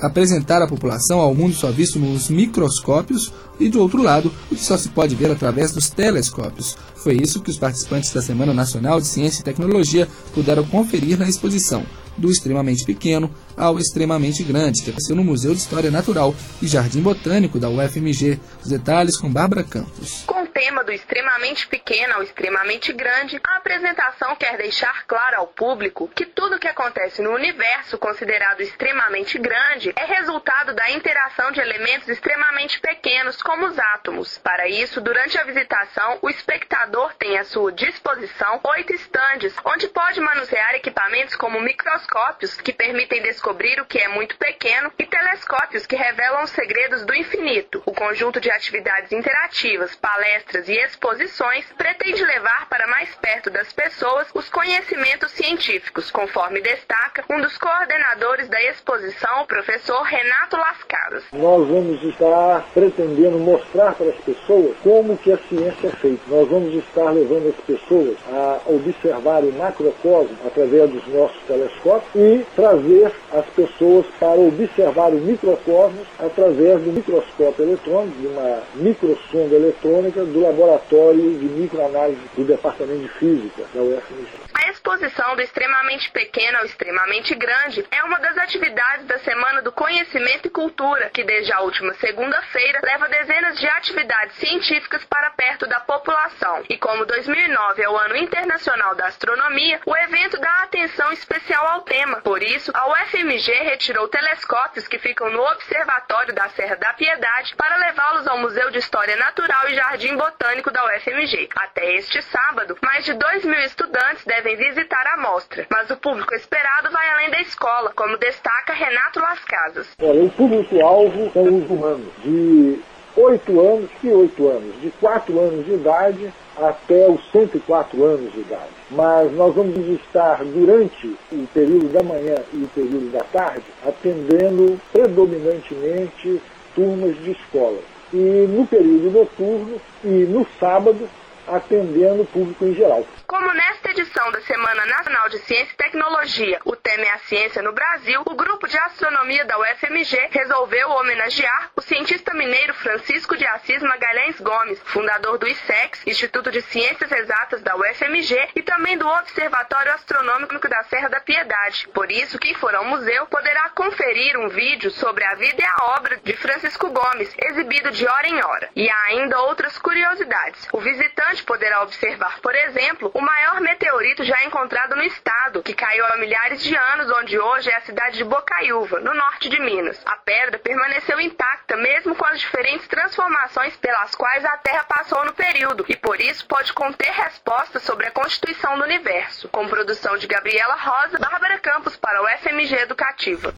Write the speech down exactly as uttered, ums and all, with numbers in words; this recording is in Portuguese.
apresentar à população ao mundo só visto nos microscópios e, do outro lado, o que só se pode ver através dos telescópios. Foi isso que os participantes da Semana Nacional de Ciência e Tecnologia puderam conferir na exposição, do extremamente pequeno ao extremamente grande, que aconteceu no Museu de História Natural e Jardim Botânico da U F M G. Os detalhes com Bárbara Campos. Com o tema do extremamente pequeno ao extremamente grande, a apresentação quer deixar claro ao público que tudo que acontece no universo considerado extremamente grande é resultado da interação de elementos extremamente pequenos, como os átomos. Para isso, durante a visitação, o espectador tem à sua disposição oito estandes, onde pode manusear equipamentos como microscópios, que permitem descobrir o que é muito pequeno, e telescópios, que revelam os segredos do infinito. O conjunto de atividades interativas, palestras e exposições pretende levar para mais perto das pessoas os conhecimentos científicos, conforme destaca um dos coordenadores da exposição, o professor Renato Lascadas. Nós vamos estar pretendendo mostrar para as pessoas como que a ciência é feita. Nós vamos estar levando as pessoas a observar o macrocosmo através dos nossos telescópios e trazer as pessoas para observar o microcosmos através do microscópio eletrônico, de uma microsonda eletrônica do laboratório de microanálise do Departamento de Física da U F M G. A exposição do extremamente pequeno ao extremamente grande é uma das atividades da Semana do Conhecimento e Cultura, que desde a última segunda-feira leva dezenas de atividades científicas para perto da população. E como dois mil e nove é o Ano Internacional da Astronomia, o evento dá atenção especial ao tema. Por isso, a U F M G retirou telescópios que ficam no Observatório da Serra da Piedade para levá-los ao Museu de História Natural e Jardim Botânico da U F M G. Até este sábado, mais de dois mil estudantes devem visitar a mostra, mas o público esperado vai além da escola, como destaca Renato Lascasas. Olha, o público-alvo são os humanos, de oito anos, que oito anos? De quatro anos de idade até os cento e quatro anos de idade. Mas nós vamos estar, durante o período da manhã e o período da tarde, atendendo predominantemente turmas de escola. E no período noturno e no sábado, atendendo o público em geral. Como nesta edição da Semana Nacional de Ciência e Tecnologia, o tema é a ciência no Brasil, o grupo de astronomia da U F M G resolveu homenagear o cientista mineiro Francisco de Assis Magalhães Gomes, fundador do I C E X, Instituto de Ciências Exatas da U F M G, e também do Observatório Astronômico da Serra da Piedade. Por isso, quem for ao museu poderá conferir um vídeo sobre a vida e a obra de Francisco Gomes, exibido de hora em hora. E há ainda outras curiosidades. O visitante poderá observar, por exemplo, o maior meteorito já encontrado no estado, que caiu há milhares de anos, onde hoje é a cidade de Bocaiúva, no norte de Minas. A pedra permaneceu intacta, mesmo com as diferentes transformações pelas quais a Terra passou no período, e por isso pode conter respostas sobre a constituição do universo. Com produção de Gabriela Rosa, Bárbara Campos para o F M G Educativa.